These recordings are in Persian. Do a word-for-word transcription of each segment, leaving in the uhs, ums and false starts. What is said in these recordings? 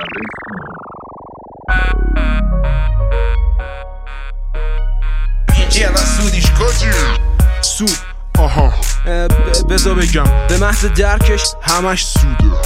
اینجی الان سودیش کجی؟ سود آها بذار بگم به محض درکش همش سوده.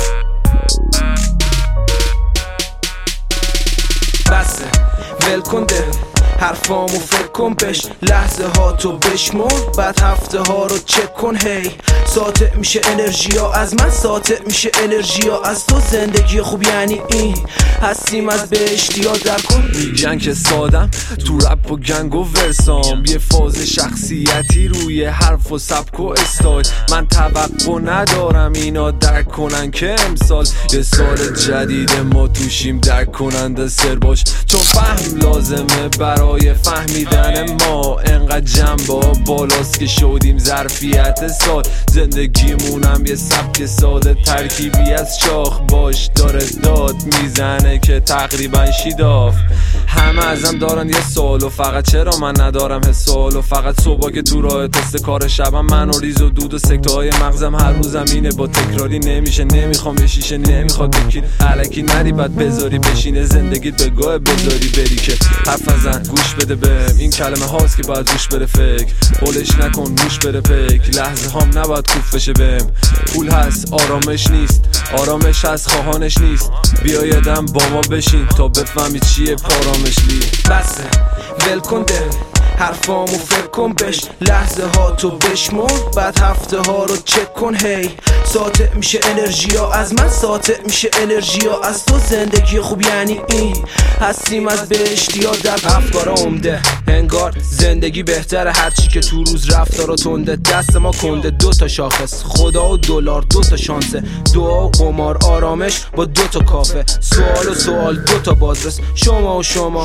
بسه ول کن ده حرفامو فکر کن بش، لحظه ها تو بشمر بعد هفته ها رو چک کن. هی ساطع میشه انرژی ها از من، ساطع میشه انرژی ها از تو. زندگی خوب یعنی این هستیم از بهشتی ها در کن. میگن که سادم تو رپ و گنگ و ورسام، یه فاز شخصیتی روی حرف و سبک و استایل. من توقع ندارم اینا درک کنن که امسال یه سال جدید ما توشیم، درک کننده سر باش چون فهم لازمه برای فهمیدن ما. انقدر جنبا بالاست که شدیم ظرفیت سال. زندگیمونم یه سبک ساده ترکیبی از شاخ باش، داره داد میزنه که تقریبا شیداف. همه ازم دارن یه سوال و فقط چرا من ندارم حسال. و فقط صبح که تو راه تست کار شبم من و ریز و دود و سکته های مغزم هر روزم اینه با تکراری نمیشه. نمیخوام یه شیشه نمیخواد بکین علکی نری بعد بذاری بشینه زندگیت به گاه بذاری بری که حرف نزن گوش بده بهم. این کلمه هاست که باید روش بره فکر، قولش نکن روش بره پک. لحظه هام نباید کوف بشه بهم. پول هست آرامش نیست، آرامش هست خواهانش نیست. بیا یادم با ما بشین تا بفهمی چیه پارامش لی. بسه ول کن ده حرفامو فکر کن بش، لحظه ها تو بشمر بعد هفته ها رو چک کن. هی ساطع میشه انرژی ها از من، ساطع میشه انرژی ها از تو. زندگی خوب یعنی این هستیم از بهشتی ها در افکار عمده. انگار زندگی بهتره هرچی که تو روز رفتارا تنده. دست ما کنده دو تا شاخص، خدا و دلار دو تا شانسه. دعا و قمار آرامش با دو تا کافه. سوال و سوال دو تا بازرس، شما و شما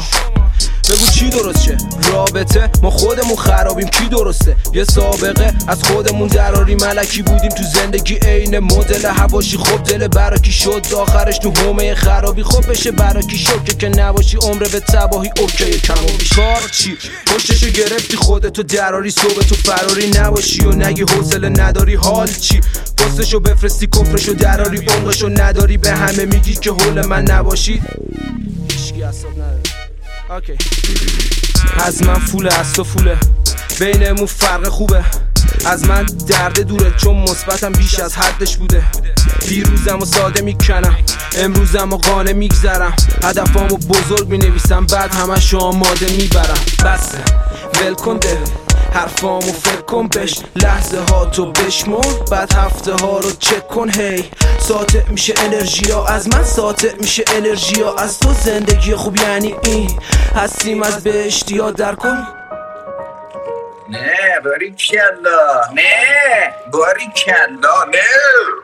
بگو چی درست شه. رابطه ما خودمون خرابیم کی درسته. یه سابقه از خودمون دراری ملکی بودیم تو زندگی عین مدل هواشی. خب دل براکی شد آخرش تو حومه خرابی. خب بشه براکی شوکه که نباشی عمره به تباهی. اوکی کم و بیش کار چی پشتشو گرفتی خودتو دراری. صبح تو فراری نباشی و نگی حوصله نداری. حال چی پستشو بفرستی کفرشو دراری. عمقشو نداری به همه میگی که حول من نباشی. هیچکی حساب نداره. اوکی از من فوله از تو فوله، بینمون فرق خوبه. از من درد دوره چون مثبتم بیش از حدش بوده. دیروزم و ساده میکنم امروزم و قانه میگذرم. هدفامو بزرگ مینویسم بعد همشو آماده میبرم. بسه ول کن ده حرفامو فکر کن بش، لحظه ها تو بشمر بعد هفته ها رو چک کن. هی ساطع میشه انرژی ها از من، ساطع میشه انرژی ها از تو. زندگی خوب یعنی این هستیم از بهشتی ها در کن. نه باریکلا، نه باریکلا، نه